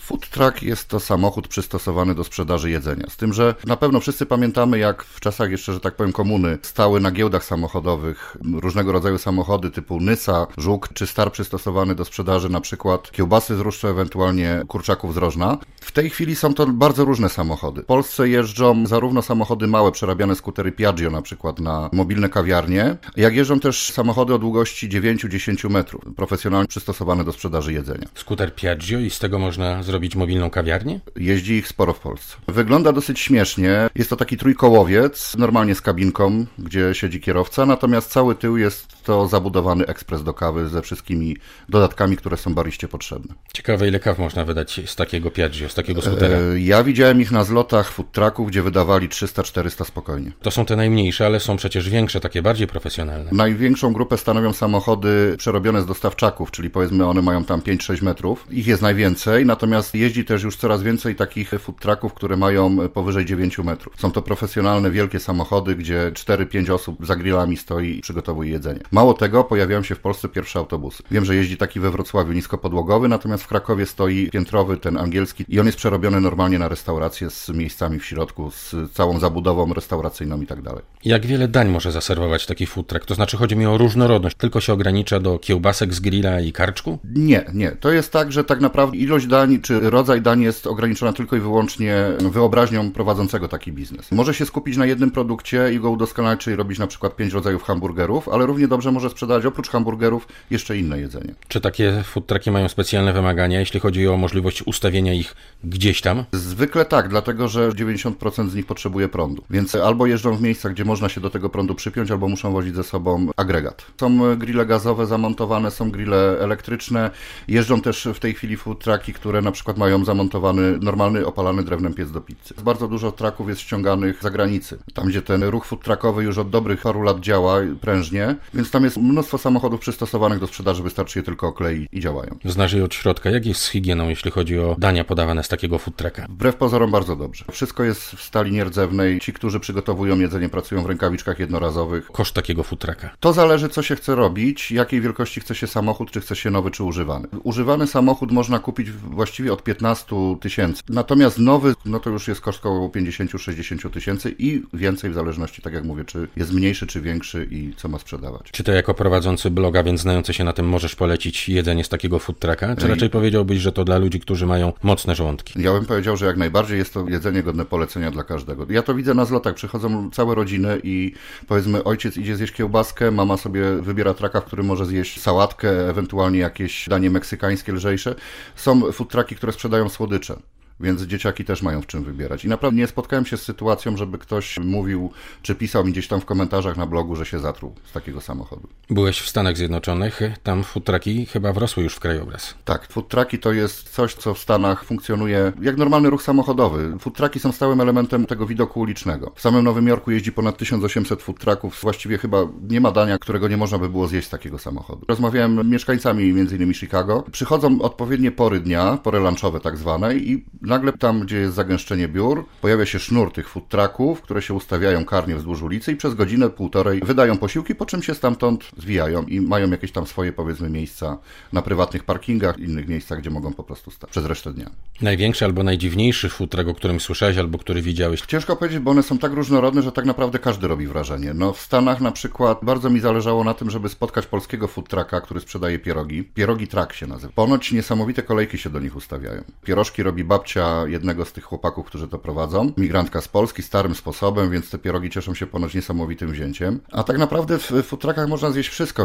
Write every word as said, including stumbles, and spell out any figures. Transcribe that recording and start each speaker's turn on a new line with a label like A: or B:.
A: Food truck jest to samochód przystosowany do sprzedaży jedzenia. Z tym, że na pewno wszyscy pamiętamy, jak w czasach jeszcze, że tak powiem, komuny stały na giełdach samochodowych różnego rodzaju samochody typu Nysa, Żuk czy Star przystosowany do sprzedaży na przykład kiełbasy z Ruszczu, ewentualnie kurczaków z Rożna. W tej chwili są to bardzo różne samochody. W Polsce jeżdżą zarówno samochody małe, przerabiane skutery Piaggio na przykład na mobilne kawiarnie, jak jeżdżą też samochody o długości dziewięć do dziesięciu metrów, profesjonalnie przystosowane do sprzedaży jedzenia.
B: Skuter Piaggio i z tego można zrobić mobilną kawiarnię?
A: Jeździ ich sporo w Polsce. Wygląda dosyć śmiesznie. Jest to taki trójkołowiec, normalnie z kabinką, gdzie siedzi kierowca, natomiast cały tył jest to zabudowany ekspres do kawy ze wszystkimi dodatkami, które są bariście potrzebne.
B: Ciekawe, ile kaw można wydać z takiego Piaggio, z takiego skutera?
A: E, ja widziałem ich na zlotach food trucków, gdzie wydawali trzysta czterysta spokojnie.
B: To są te najmniejsze, ale są przecież większe, takie bardziej profesjonalne.
A: Największą grupę stanowią samochody przerobione z dostawczaków, czyli powiedzmy one mają tam pięć sześć metrów. Ich jest najwięcej, natomiast jeździ też już coraz więcej takich food trucków, które mają powyżej dziewięciu metrów. Są to profesjonalne, wielkie samochody, gdzie cztery pięć osób za grillami stoi i przygotowuje jedzenie. Mało tego, pojawiają się w Polsce pierwsze autobusy. Wiem, że jeździ taki we Wrocławiu niskopodłogowy, natomiast w Krakowie stoi piętrowy, ten angielski i on jest przerobiony normalnie na restaurację z miejscami w środku, z całą zabudową restauracyjną i tak dalej.
B: Jak wiele dań może zaserwować taki food truck? To znaczy chodzi mi o różnorodność, tylko się ogranicza do kiełbasek z grilla i karczku?
A: Nie, nie. To jest tak, że tak naprawdę ilość dań czy rodzaj dań jest ograniczona tylko i wyłącznie wyobraźnią prowadzącego taki biznes. Może się skupić na jednym produkcie i go udoskonalić, czyli robić na przykład pięć rodzajów hamburgerów, ale równie dobrze może sprzedawać oprócz hamburgerów jeszcze inne jedzenie.
B: Czy takie food trucki mają specjalne wymagania, jeśli chodzi o możliwość ustawienia ich gdzieś tam?
A: Zwykle tak, dlatego że dziewięćdziesiąt procent z nich potrzebuje prądu. Więc albo jeżdżą w miejscach, gdzie można się do tego prądu przypiąć, albo muszą wozić ze sobą agregat. Są grille gazowe zamontowane, są grille elektryczne. Jeżdżą też w tej chwili food trucki, które na przykład mają zamontowany normalny, opalany drewnem piec do pizzy. Bardzo dużo trucków jest ściąganych z zagranicy. Tam, gdzie ten ruch food truckowy już od dobrych paru lat działa prężnie, więc tam jest mnóstwo samochodów przystosowanych do sprzedaży, wystarczy je tylko okleić i działają.
B: Znasz je od środka. Jak jest z higieną, jeśli chodzi o dania podawane z takiego food trucka?
A: Wbrew pozorom bardzo dobrze. Wszystko jest w stali nierdzewnej. Ci, którzy przygotowują jedzenie, pracują w rękawiczkach jednorazowych.
B: Koszt takiego food trucka?
A: To zależy, co się chce robić, jakiej wielkości chce się samochód, czy chce się nowy, czy używany. Używany samochód można kupić właściwie od piętnastu tysięcy. Natomiast nowy, no to już jest koszt około pięćdziesiąt do sześćdziesięciu tysięcy i więcej w zależności, tak jak mówię, czy jest mniejszy, czy większy i co ma sprzedawać.
B: Czy to jako prowadzący bloga, więc znający się na tym, możesz polecić jedzenie z takiego food trucka? Czy raczej powiedziałbyś, że to dla ludzi, którzy mają mocne żołądki?
A: Ja bym powiedział, że jak najbardziej jest to jedzenie godne polecenia dla każdego. Ja to widzę na zlotach. Przychodzą całe rodziny i powiedzmy ojciec idzie zjeść kiełbaskę, mama sobie wybiera trucka, w którym może zjeść sałatkę, ewentualnie jakieś danie meksykańskie lżejsze. Są food trucki, które sprzedają słodycze. Więc dzieciaki też mają w czym wybierać. I naprawdę nie spotkałem się z sytuacją, żeby ktoś mówił, czy pisał mi gdzieś tam w komentarzach na blogu, że się zatruł z takiego samochodu.
B: Byłeś w Stanach Zjednoczonych, tam food trucki chyba wrosły już w krajobraz.
A: Tak, food trucki to jest coś, co w Stanach funkcjonuje jak normalny ruch samochodowy. Food trucki są stałym elementem tego widoku ulicznego. W samym Nowym Jorku jeździ ponad tysiąc osiemset food trucków. Właściwie chyba nie ma dania, którego nie można by było zjeść z takiego samochodu. Rozmawiałem z mieszkańcami między innymi Chicago. Przychodzą odpowiednie pory dnia, pory lunchowe tak zwane i nagle tam, gdzie jest zagęszczenie biur, pojawia się sznur tych food trucków, które się ustawiają karnie wzdłuż ulicy i przez godzinę, półtorej wydają posiłki, po czym się stamtąd zwijają i mają jakieś tam swoje, powiedzmy, miejsca na prywatnych parkingach, innych miejscach, gdzie mogą po prostu stać przez resztę dnia.
B: Największy albo najdziwniejszy food truck, o którym słyszałeś albo który widziałeś?
A: Ciężko powiedzieć, bo one są tak różnorodne, że tak naprawdę każdy robi wrażenie. No w Stanach na przykład bardzo mi zależało na tym, żeby spotkać polskiego food trucka, który sprzedaje pierogi. Pierogi truck się nazywa. Ponoć niesamowite kolejki się do nich ustawiają. Pierożki robi babcia jednego z tych chłopaków, którzy to prowadzą. Migrantka z Polski, starym sposobem, więc te pierogi cieszą się ponoć niesamowitym wzięciem. A tak naprawdę w food truckach można zjeść wszystko.